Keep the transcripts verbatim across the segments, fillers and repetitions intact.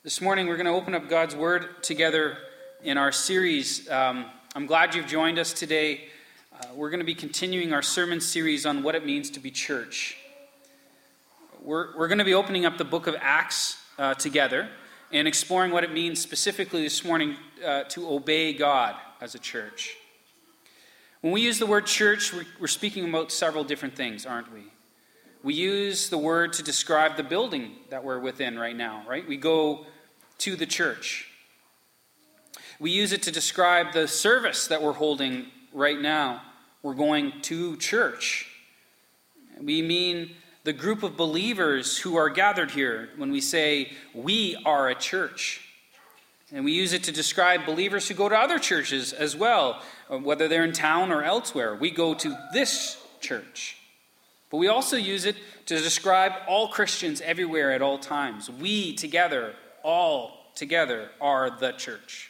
This morning we're going to open up God's Word together in our series. Um, I'm glad you've joined us today. Uh, we're going to be continuing our sermon series on what it means to be church. We're, we're going to be opening up the book of Acts uh, together and exploring what it means specifically this morning uh, to obey God as a church. When we use the word church, we're, we're speaking about several different things, aren't we? We use the word to describe the building that we're within right now, right? We go to the church. We use it to describe the service that we're holding right now. We're going to church. We mean the group of believers who are gathered here when we say we are a church. And we use it to describe believers who go to other churches as well, whether they're in town or elsewhere. We go to this church. But we also use it to describe all Christians everywhere at all times. We together, all together, are the church.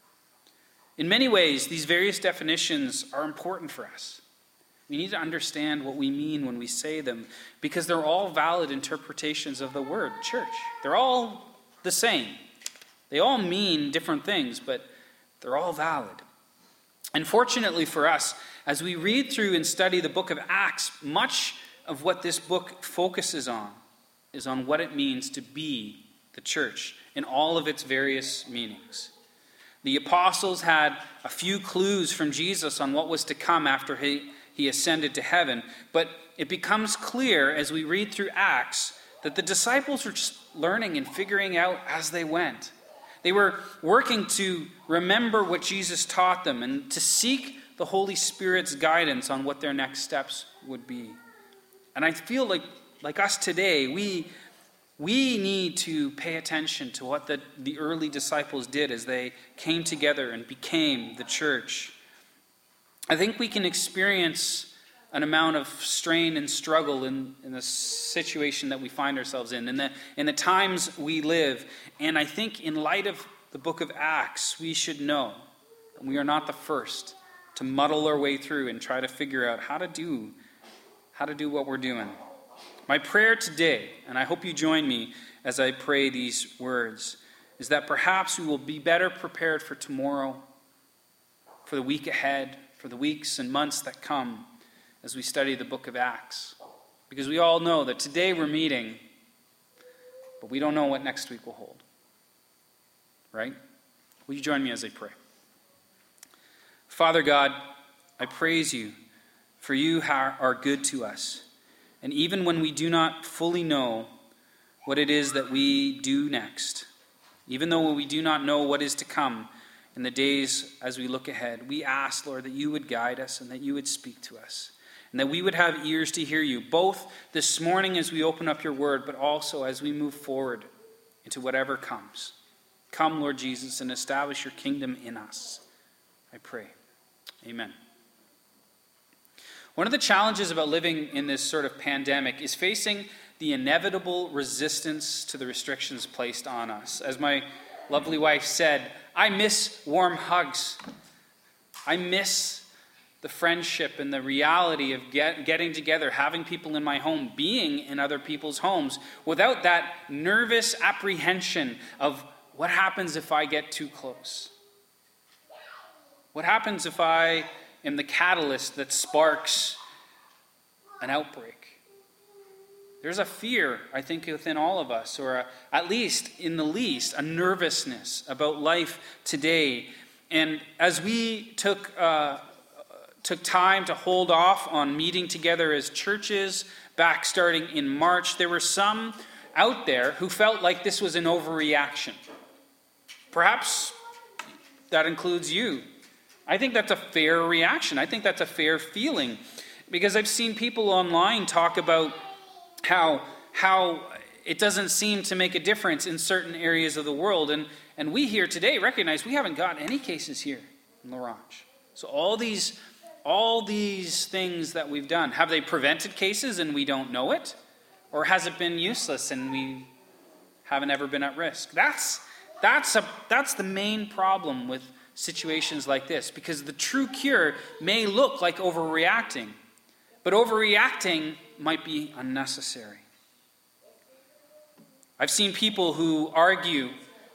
In many ways, these various definitions are important for us. We need to understand what we mean when we say them, because they're all valid interpretations of the word church. They're all the same. They all mean different things, but they're all valid. And fortunately for us, as we read through and study the book of Acts, much of what this book focuses on is on what it means to be the church in all of its various meanings. The apostles had a few clues from Jesus on what was to come after he, he ascended to heaven, but it becomes clear as we read through Acts that the disciples were just learning and figuring out as they went. They were working to remember what Jesus taught them and to seek the Holy Spirit's guidance on what their next steps would be. And I feel like, like us today, we, we need to pay attention to what the, the early disciples did as they came together and became the church. I think we can experience an amount of strain and struggle in, in the situation that we find ourselves in, in the, in the times we live. And I think in light of the book of Acts, we should know that we are not the first to muddle our way through and try to figure out how to do how to do what we're doing. My prayer today, and I hope you join me as I pray these words, is that perhaps we will be better prepared for tomorrow, for the week ahead, for the weeks and months that come as we study the book of Acts. Because we all know that today we're meeting, but we don't know what next week will hold. Right? Will you join me as I pray? Father God, I praise you, for you are good to us. And even when we do not fully know what it is that we do next, even though we do not know what is to come in the days as we look ahead, we ask, Lord, that you would guide us and that you would speak to us, and that we would have ears to hear you, both this morning as we open up your word, but also as we move forward into whatever comes. Come, Lord Jesus, and establish your kingdom in us. I pray. Amen. One of the challenges about living in this sort of pandemic is facing the inevitable resistance to the restrictions placed on us. As my lovely wife said, I miss warm hugs. I miss the friendship and the reality of get, getting together, having people in my home, being in other people's homes, without that nervous apprehension of what happens if I get too close? What happens if I am the catalyst that sparks an outbreak? There's a fear, I think, within all of us, or a, at least in the least, a nervousness about life today. And as we took uh, took time to hold off on meeting together as churches back starting in March, there were some out there who felt like this was an overreaction. Perhaps that includes you. I think that's a fair reaction. I think that's a fair feeling, because I've seen people online talk about how how it doesn't seem to make a difference in certain areas of the world. And, and we here today recognize we haven't got any cases here in La Ronge. So all these, all these things that we've done, have they prevented cases and we don't know it? Or has it been useless and we haven't ever been at risk? That's, that's, a, that's the main problem with situations like this, because the true cure may look like overreacting, but overreacting might be unnecessary. I've seen people who argue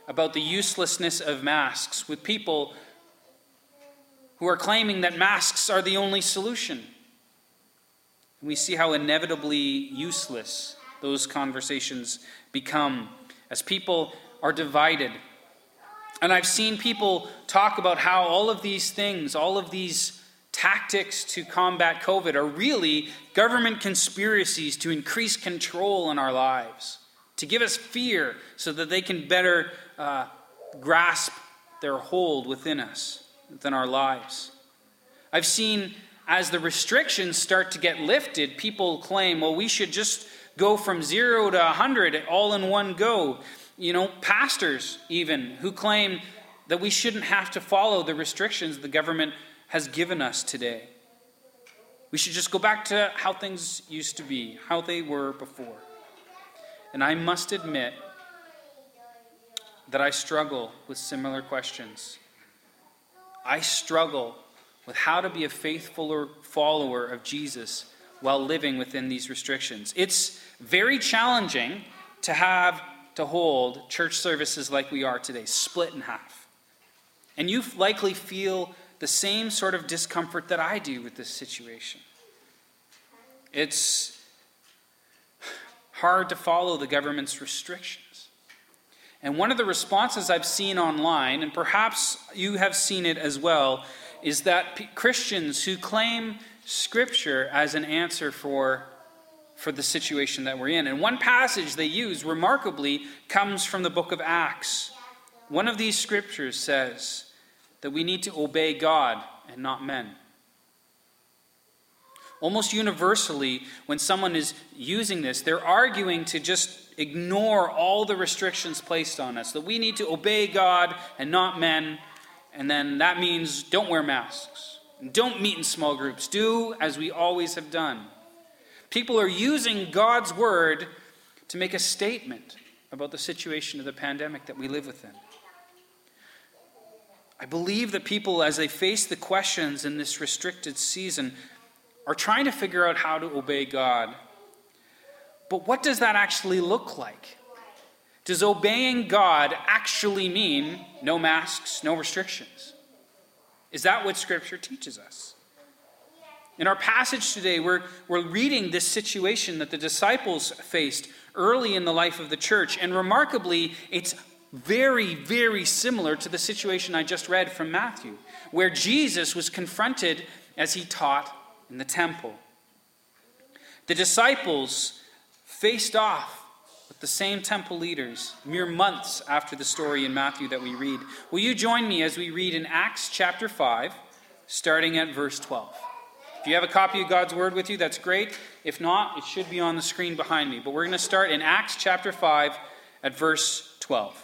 about the uselessness of masks with people who are claiming that masks are the only solution. And we see how inevitably useless those conversations become as people are divided. And I've seen people talk about how all of these things, all of these tactics to combat COVID are really government conspiracies to increase control in our lives, to give us fear so that they can better uh, grasp their hold within us, within our lives. I've seen as the restrictions start to get lifted, people claim, well, we should just go from zero to one hundred all in one go. You know, pastors even who claim that we shouldn't have to follow the restrictions the government has given us today. We should just go back to how things used to be, how they were before. And I must admit that I struggle with similar questions. I struggle with how to be a faithful follower of Jesus while living within these restrictions. It's very challenging to have to hold church services like we are today, split in half. And you likely feel the same sort of discomfort that I do with this situation. It's hard to follow the government's restrictions. And one of the responses I've seen online, and perhaps you have seen it as well, is that p- Christians who claim Scripture as an answer for, for the situation that we're in. And one passage they use, remarkably, comes from the book of Acts. One of these scriptures says that we need to obey God and not men. Almost universally, when someone is using this, they're arguing to just ignore all the restrictions placed on us, that we need to obey God and not men, and then that means don't wear masks, don't meet in small groups, do as we always have done. People are using God's word to make a statement about the situation of the pandemic that we live within. I believe that people, as they face the questions in this restricted season, are trying to figure out how to obey God. But what does that actually look like? Does obeying God actually mean no masks, no restrictions? Is that what Scripture teaches us? In our passage today, we're, we're reading this situation that the disciples faced early in the life of the church. And remarkably, it's very, very similar to the situation I just read from Matthew, where Jesus was confronted as he taught in the temple. The disciples faced off with the same temple leaders mere months after the story in Matthew that we read. Will you join me as we read in Acts chapter five, starting at verse twelve? If you have a copy of God's word with you, that's great. If not, it should be on the screen behind me. But we're going to start in Acts chapter five at verse twelve.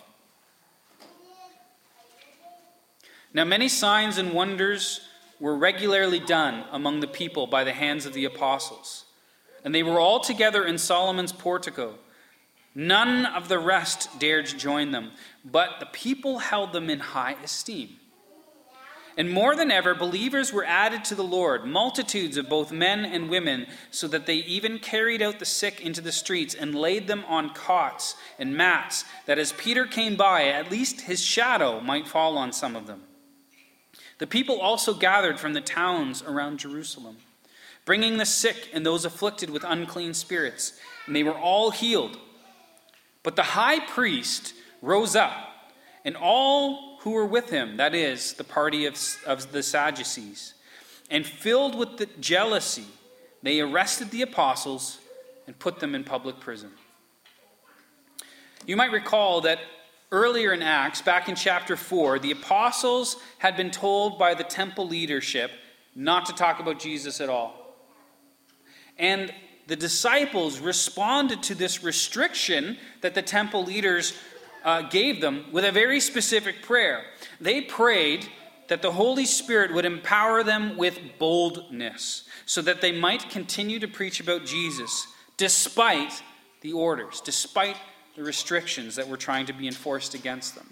Now many signs and wonders were regularly done among the people by the hands of the apostles. And they were all together in Solomon's portico. None of the rest dared join them, but the people held them in high esteem. And more than ever, believers were added to the Lord, multitudes of both men and women, so that they even carried out the sick into the streets and laid them on cots and mats, that as Peter came by, at least his shadow might fall on some of them. The people also gathered from the towns around Jerusalem, bringing the sick and those afflicted with unclean spirits, and they were all healed. But the high priest rose up, and all who were with him, that is, the party of, of the Sadducees, and filled with the jealousy, they arrested the apostles and put them in public prison. You might recall that earlier in Acts, back in chapter four, the apostles had been told by the temple leadership not to talk about Jesus at all. And the disciples responded to this restriction that the temple leaders uh, gave them with a very specific prayer. They prayed that the Holy Spirit would empower them with boldness so that they might continue to preach about Jesus despite the orders, despite the restrictions that were trying to be enforced against them.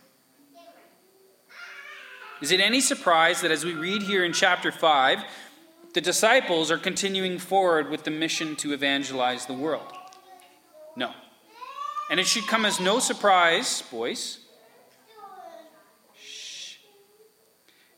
Is it any surprise that as we read here in chapter five, the disciples are continuing forward with the mission to evangelize the world? No. And it should come as no surprise, boys,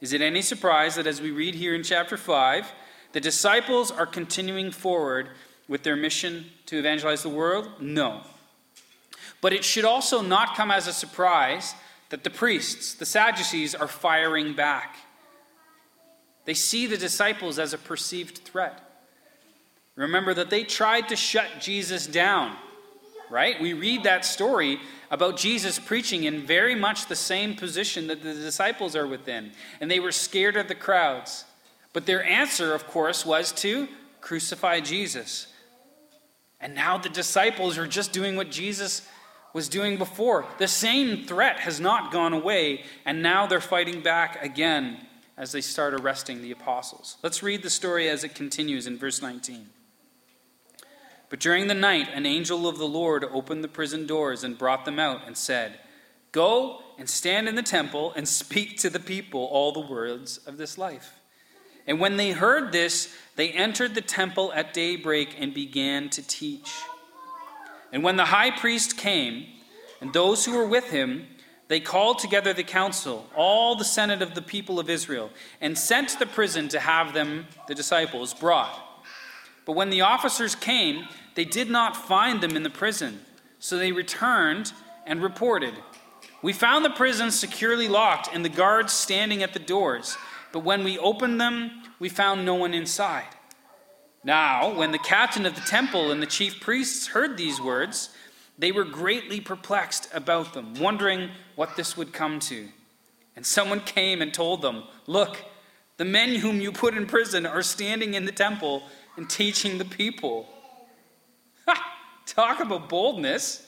Is it any surprise that as we read here in chapter five, the disciples are continuing forward with their mission to evangelize the world? No. But it should also not come as a surprise that the priests, the Sadducees, are firing back. They see the disciples as a perceived threat. Remember that they tried to shut Jesus down, right? We read that story about Jesus preaching in very much the same position that the disciples are within. And they were scared of the crowds. But their answer, of course, was to crucify Jesus. And now the disciples are just doing what Jesus was doing before. The same threat has not gone away, and now they're fighting back again as they start arresting the apostles. Let's read the story as it continues in verse nineteen. But during the night, an angel of the Lord opened the prison doors and brought them out and said, "Go and stand in the temple and speak to the people all the words of this life." And when they heard this, they entered the temple at daybreak and began to teach. And when the high priest came, and those who were with him, they called together the council, all the senate of the people of Israel, and sent to the prison to have them, the disciples, brought. But when the officers came, they did not find them in the prison. So they returned and reported, "We found the prison securely locked and the guards standing at the doors. But when we opened them, we found no one inside." Now, when the captain of the temple and the chief priests heard these words, they were greatly perplexed about them, wondering what this would come to. And someone came and told them, "Look, the men whom you put in prison are standing in the temple and teaching the people." Ha! Talk about boldness.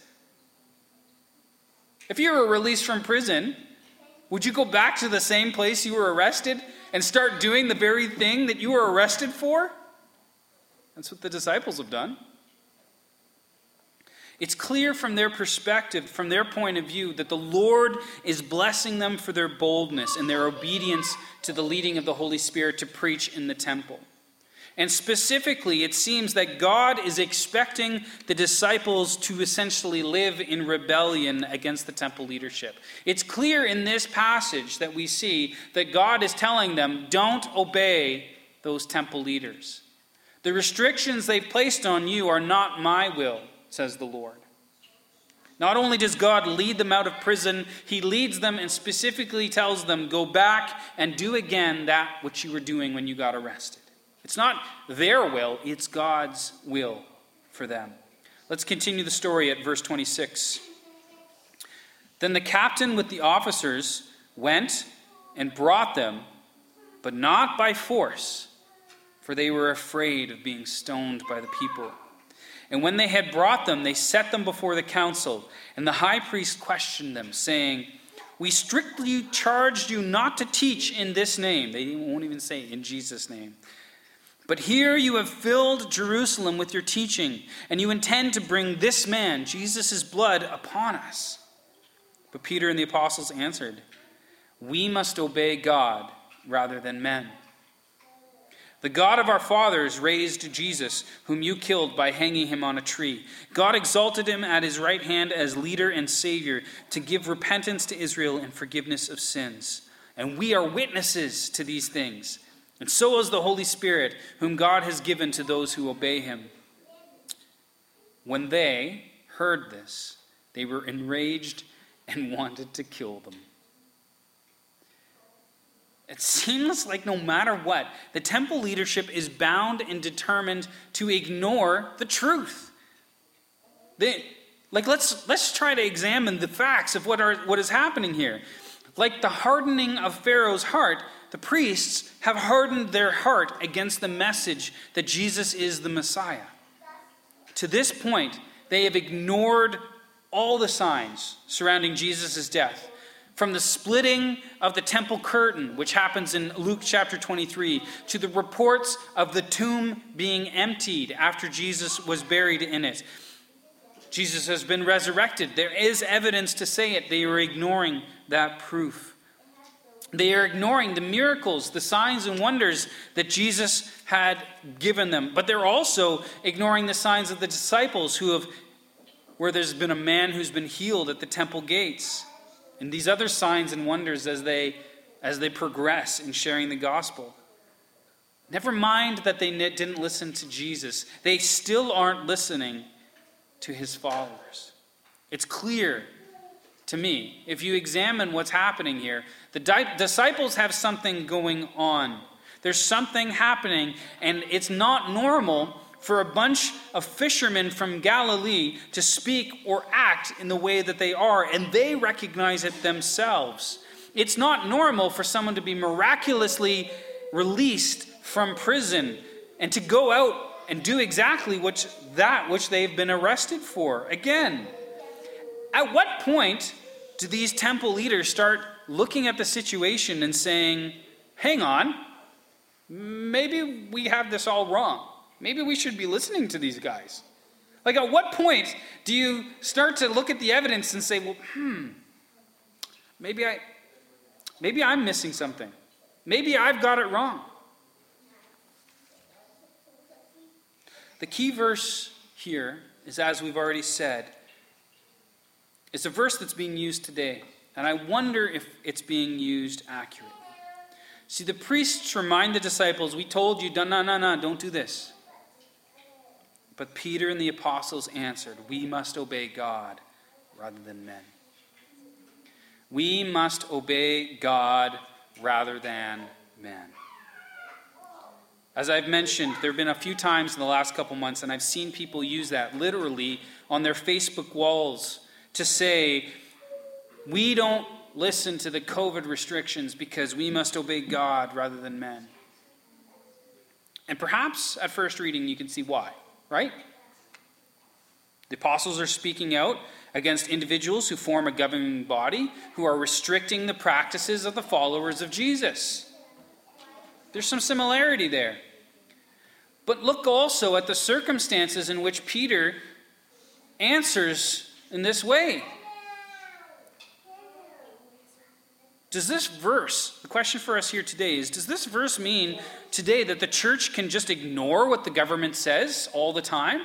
If you were released from prison, would you go back to the same place you were arrested and start doing the very thing that you were arrested for? That's what the disciples have done. It's clear from their perspective, from their point of view, that the Lord is blessing them for their boldness and their obedience to the leading of the Holy Spirit to preach in the temple. And specifically, it seems that God is expecting the disciples to essentially live in rebellion against the temple leadership. It's clear in this passage that we see that God is telling them, don't obey those temple leaders. The restrictions they've placed on you are not my will, says the Lord. Not only does God lead them out of prison, he leads them and specifically tells them, go back and do again that which you were doing when you got arrested. It's not their will, it's God's will for them. Let's continue the story at verse twenty-six. Then the captain with the officers went and brought them, but not by force, for they were afraid of being stoned by the people. And when they had brought them, they set them before the council, and the high priest questioned them, saying, "We strictly charged you not to teach in this name." They won't even say in Jesus' name. "But here you have filled Jerusalem with your teaching, and you intend to bring this man, Jesus' blood, upon us." But Peter and the apostles answered, "We must obey God rather than men. The God of our fathers raised Jesus, whom you killed by hanging him on a tree. God exalted him at his right hand as leader and savior to give repentance to Israel and forgiveness of sins. And we are witnesses to these things. And so is the Holy Spirit, whom God has given to those who obey him." When they heard this, they were enraged and wanted to kill them. It seems like no matter what, the temple leadership is bound and determined to ignore the truth. They, like let's let's try to examine the facts of what are what is happening here. Like the hardening of Pharaoh's heart, the priests have hardened their heart against the message that Jesus is the Messiah. To this point, they have ignored all the signs surrounding Jesus' death. From the splitting of the temple curtain, which happens in Luke chapter twenty-three, to the reports of the tomb being emptied after Jesus was buried in it. Jesus has been resurrected. There is evidence to say it. They are ignoring that proof. They are ignoring the miracles, the signs and wonders that Jesus had given them. But they're also ignoring the signs of the disciples who have, where there's been a man who's been healed at the temple gates. And these other signs and wonders as they as they progress in sharing the gospel. Never mind that they didn't listen to Jesus. They still aren't listening to his followers. It's clear to me, if you examine what's happening here, the di- disciples have something going on. There's something happening, and it's not normal for a bunch of fishermen from Galilee to speak or act in the way that they are, and they recognize it themselves. It's not normal for someone to be miraculously released from prison and to go out and do exactly which, that which they've been arrested for. Again, at what point do these temple leaders start looking at the situation and saying, hang on, maybe we have this all wrong. Maybe we should be listening to these guys. Like, at what point do you start to look at the evidence and say, well, hmm, maybe I, maybe I'm missing something. Maybe I've got it wrong. The key verse here is, as we've already said, it's a verse that's being used today, and I wonder if it's being used accurately. See, the priests remind the disciples, we told you, no, no, no, don't do this. But Peter and the apostles answered, we must obey God rather than men. We must obey God rather than men. As I've mentioned, there have been a few times in the last couple months, and I've seen people use that literally on their Facebook walls to say, we don't listen to the COVID restrictions because we must obey God rather than men. And perhaps at first reading you can see why, right? The apostles are speaking out against individuals who form a governing body who are restricting the practices of the followers of Jesus. There's some similarity there. But look also at the circumstances in which Peter answers in this way. Does this verse, the question for us here today is, does this verse mean today that the church can just ignore what the government says all the time?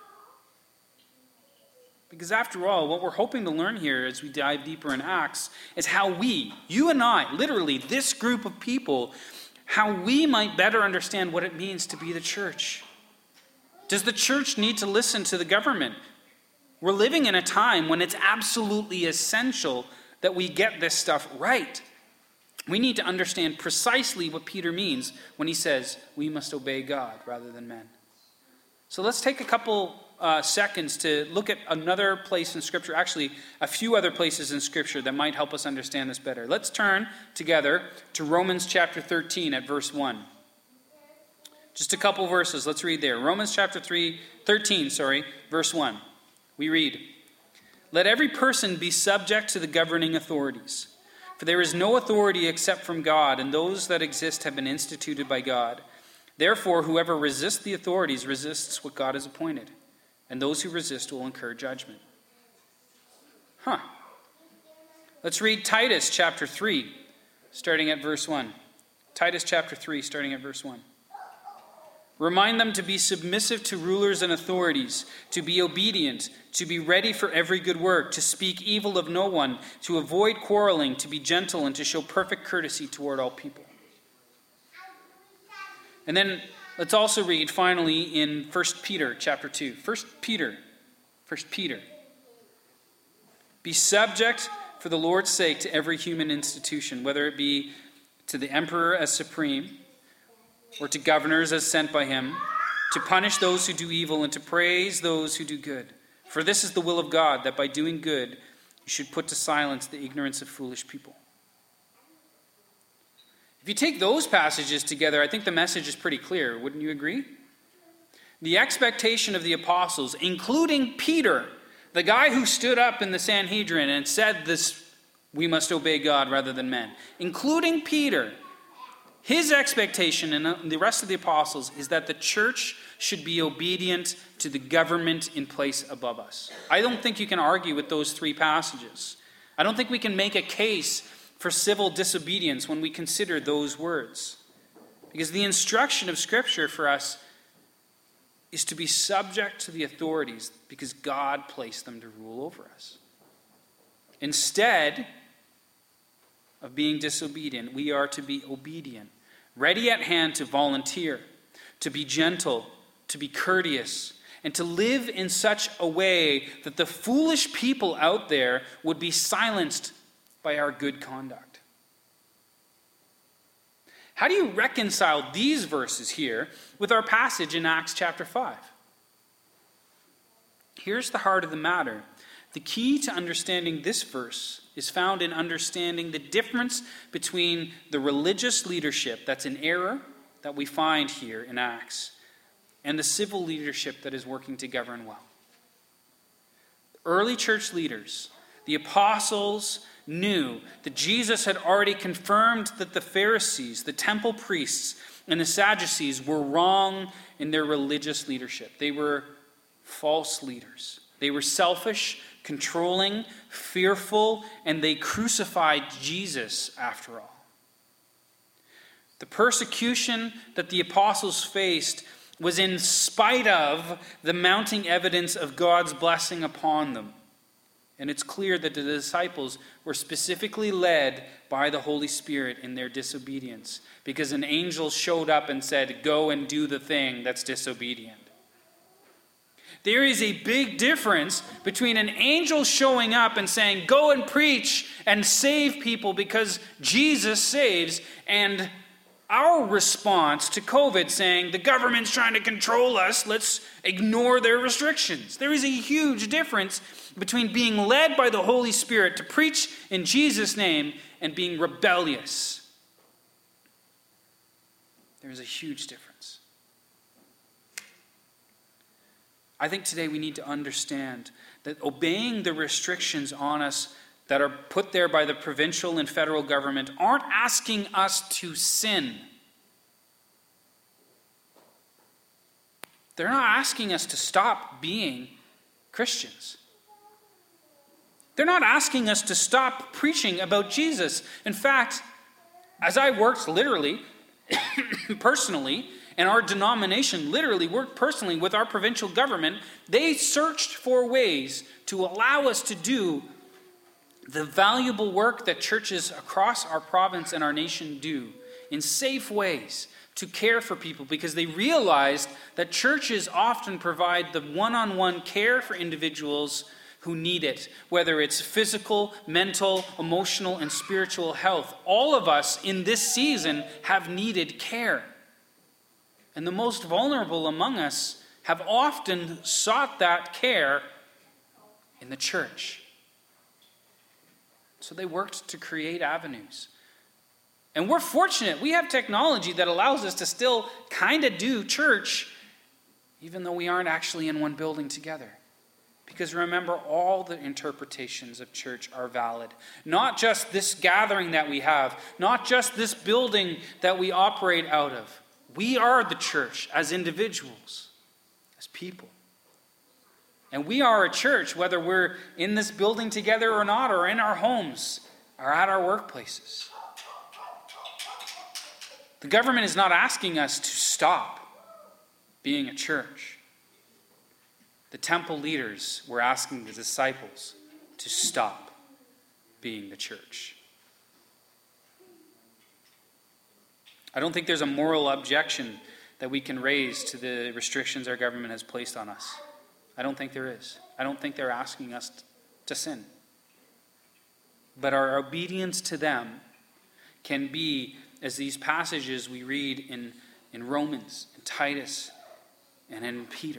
Because after all, what we're hoping to learn here as we dive deeper in Acts is how we, you and I, literally this group of people, how we might better understand what it means to be the church. Does the church need to listen to the government? We're living in a time when it's absolutely essential that we get this stuff right. We need to understand precisely what Peter means when he says we must obey God rather than men. So let's take a couple uh, seconds to look at another place in Scripture, actually a few other places in Scripture that might help us understand this better. Let's turn together to Romans chapter thirteen at verse one. Just a couple verses. Let's read there. Romans chapter three, thirteen, sorry, verse one. We read, let every person be subject to the governing authorities, for there is no authority except from God, and those that exist have been instituted by God. Therefore, whoever resists the authorities resists what God has appointed, and those who resist will incur judgment. Huh. Let's read Titus chapter three, starting at verse one. Titus chapter three, starting at verse one. Remind them to be submissive to rulers and authorities, to be obedient, to be ready for every good work, to speak evil of no one, to avoid quarreling, to be gentle, and to show perfect courtesy toward all people. And then let's also read finally in First Peter chapter two. First Peter. First Peter. Be subject for the Lord's sake to every human institution, whether it be to the emperor as supreme, or to governors as sent by him, to punish those who do evil and to praise those who do good. For this is the will of God, that by doing good you should put to silence the ignorance of foolish people. If you take those passages together, I think the message is pretty clear. Wouldn't you agree? The expectation of the apostles, including Peter, the guy who stood up in the Sanhedrin and said this, we must obey God rather than men, including Peter, his expectation and the rest of the apostles is that the church should be obedient to the government in place above us. I don't think you can argue with those three passages. I don't think we can make a case for civil disobedience when we consider those words. Because the instruction of Scripture for us is to be subject to the authorities because God placed them to rule over us. Instead of being disobedient. We are to be obedient, ready at hand to volunteer, to be gentle, to be courteous, and to live in such a way that the foolish people out there would be silenced by our good conduct. How do you reconcile these verses here with our passage in Acts chapter five? Here's the heart of the matter. The key to understanding this verse is found in understanding the difference between the religious leadership that's in error that we find here in Acts and the civil leadership that is working to govern well. Early church leaders, the apostles, knew that Jesus had already confirmed that the Pharisees, the temple priests, and the Sadducees were wrong in their religious leadership. They were false leaders. They were selfish, controlling, fearful, and they crucified Jesus after all. The persecution that the apostles faced was in spite of the mounting evidence of God's blessing upon them. And it's clear that the disciples were specifically led by the Holy Spirit in their disobedience, because an angel showed up and said, "Go and do the thing that's disobedient." There is a big difference between an angel showing up and saying, "Go and preach and save people because Jesus saves," and our response to COVID saying, "The government's trying to control us, let's ignore their restrictions." There is a huge difference between being led by the Holy Spirit to preach in Jesus' name and being rebellious. There is a huge difference. I think today we need to understand that obeying the restrictions on us that are put there by the provincial and federal government aren't asking us to sin. They're not asking us to stop being Christians. They're not asking us to stop preaching about Jesus. In fact, as I worked literally, personally, and our denomination literally worked personally with our provincial government, they searched for ways to allow us to do the valuable work that churches across our province and our nation do in safe ways to care for people, because they realized that churches often provide the one-on-one care for individuals who need it, whether it's physical, mental, emotional, and spiritual health. All of us in this season have needed care. And the most vulnerable among us have often sought that care in the church. So they worked to create avenues. And we're fortunate. We have technology that allows us to still kind of do church, even though we aren't actually in one building together. Because remember, all the interpretations of church are valid. Not just this gathering that we have, not just this building that we operate out of. We are the church as individuals, as people. And we are a church, whether we're in this building together or not, or in our homes, or at our workplaces. The government is not asking us to stop being a church. The temple leaders were asking the disciples to stop being the church. I don't think there's a moral objection that we can raise to the restrictions our government has placed on us. I don't think there is. I don't think they're asking us to sin. But our obedience to them can be, as these passages we read in, in Romans, in Titus, and in Peter.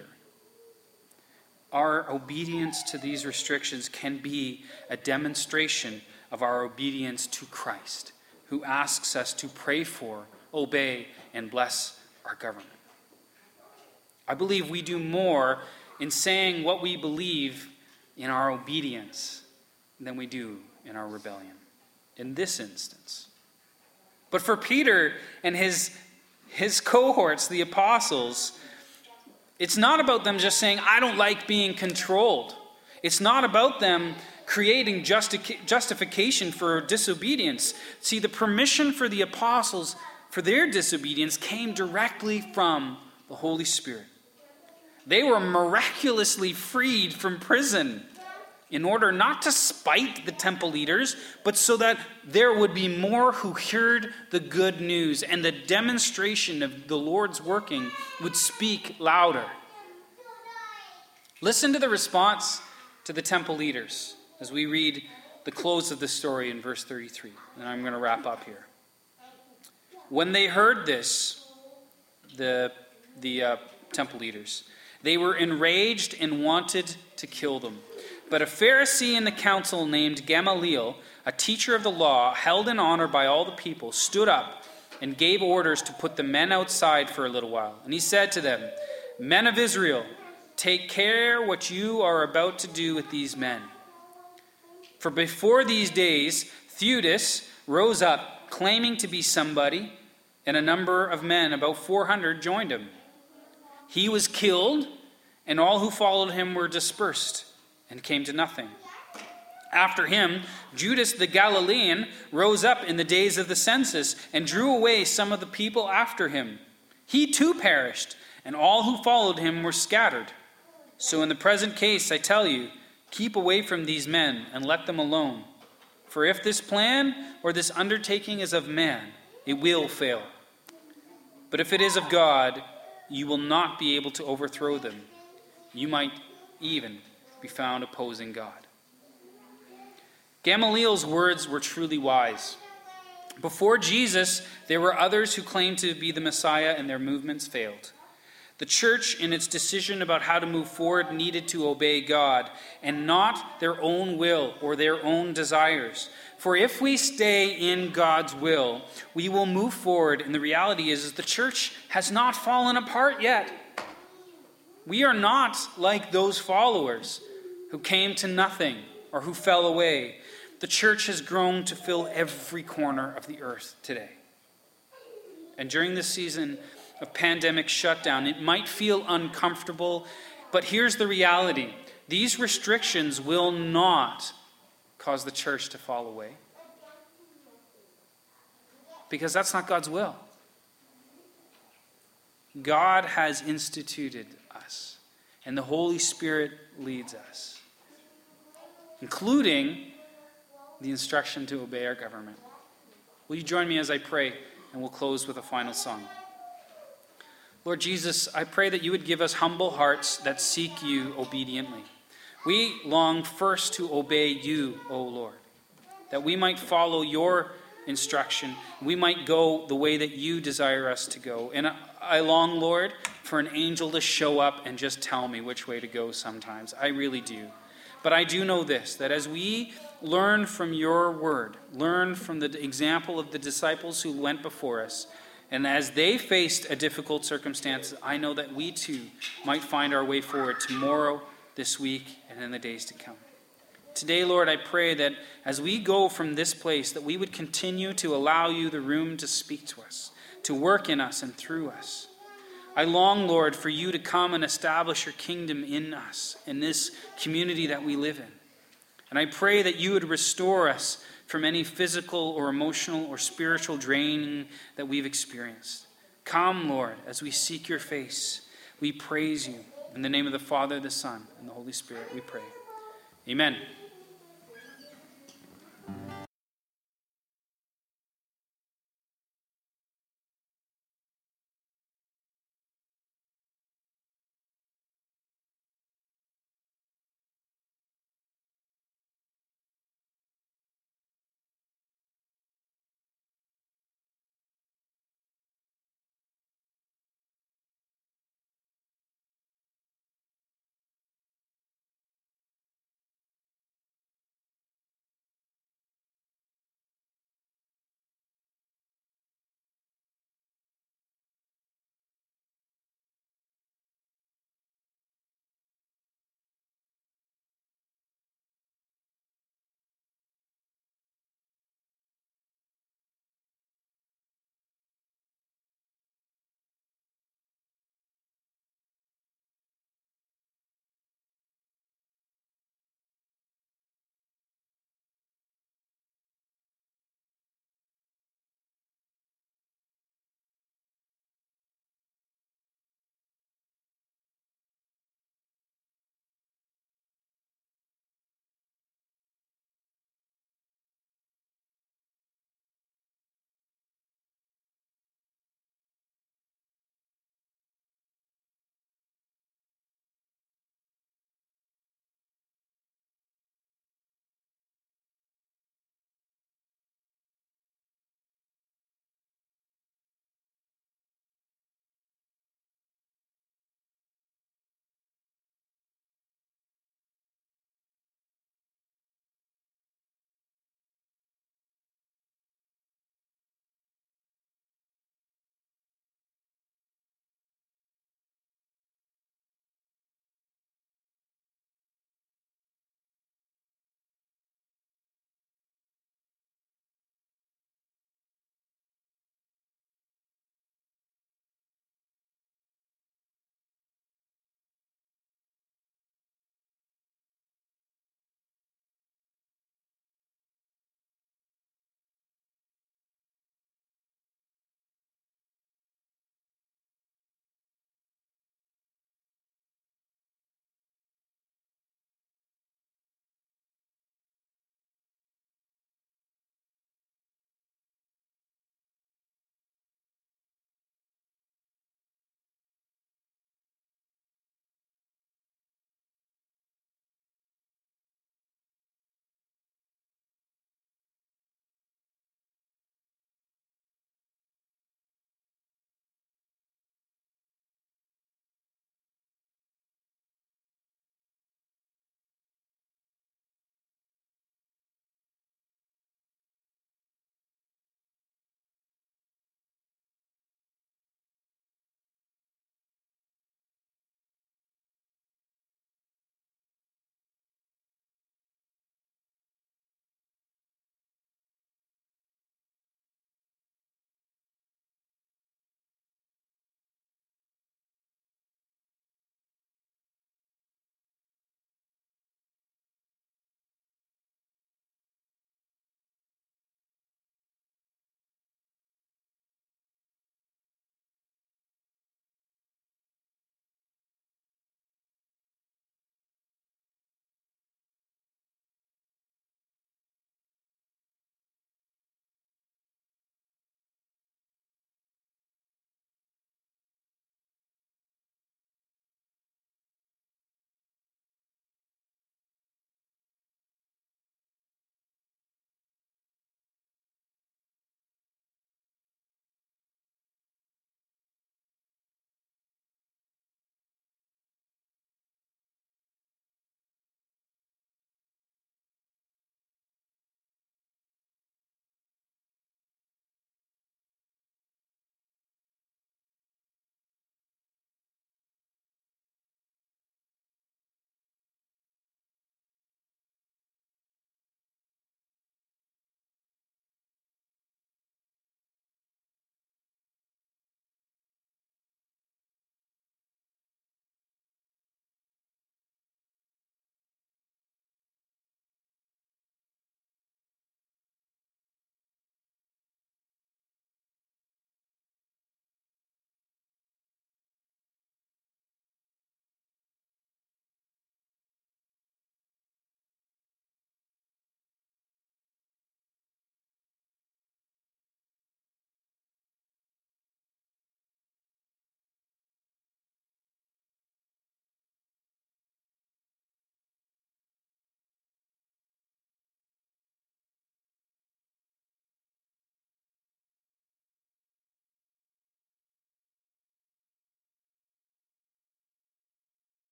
Our obedience to these restrictions can be a demonstration of our obedience to Christ, who asks us to pray for, obey, and bless our government. I believe we do more in saying what we believe in our obedience than we do in our rebellion, in this instance. But for Peter and his, his cohorts, the apostles, it's not about them just saying, "I don't like being controlled." It's not about them creating justi- justification for disobedience. See, the permission for the apostles for their disobedience came directly from the Holy Spirit. They were miraculously freed from prison. in order not to spite the temple leaders, but so that there would be more who heard the good news, and the demonstration of the Lord's working would speak louder. Listen to the response to the temple leaders as we read the close of the story in verse thirty-three. And I'm going to wrap up here. When they heard this, the, the uh, temple leaders, they were enraged and wanted to kill them. But a Pharisee in the council named Gamaliel, a teacher of the law, held in honor by all the people, stood up and gave orders to put the men outside for a little while. And he said to them, "Men of Israel, take care what you are about to do with these men. For before these days, Theudas rose up, claiming to be somebody, and a number of men, about four hundred, joined him. He was killed, and all who followed him were dispersed and came to nothing. After him, Judas the Galilean rose up in the days of the census and drew away some of the people after him. He too perished, and all who followed him were scattered. So in the present case, I tell you, keep away from these men and let them alone. For if this plan or this undertaking is of man, it will fail. But if it is of God, you will not be able to overthrow them. You might even be found opposing God." Gamaliel's words were truly wise. Before Jesus, there were others who claimed to be the Messiah, and their movements failed. The church, in its decision about how to move forward, needed to obey God and not their own will or their own desires. For if we stay in God's will, we will move forward, and the reality is, is the church has not fallen apart yet. We are not like those followers who came to nothing or who fell away. The church has grown to fill every corner of the earth today. And during this season of pandemic shutdown, it might feel uncomfortable, but here's the reality. These restrictions will not cause the church to fall away, because that's not God's will. God has instituted us, and the Holy Spirit leads us, including the instruction to obey our government. Will you join me as I pray, and we'll close with a final song. Lord Jesus, I pray that you would give us humble hearts that seek you obediently. We long first to obey you, O Lord, that we might follow your instruction. We might go the way that you desire us to go. And I long, Lord, for an angel to show up and just tell me which way to go sometimes. I really do. But I do know this, that as we learn from your word, learn from the example of the disciples who went before us, and as they faced a difficult circumstance, I know that we too might find our way forward tomorrow, this week, and in the days to come. Today, Lord, I pray that as we go from this place, that we would continue to allow you the room to speak to us, to work in us and through us. I long, Lord, for you to come and establish your kingdom in us, in this community that we live in. And I pray that you would restore us from any physical or emotional or spiritual draining that we've experienced. Come, Lord, as we seek your face. We praise you. In the name of the Father, the Son, and the Holy Spirit, we pray. Amen.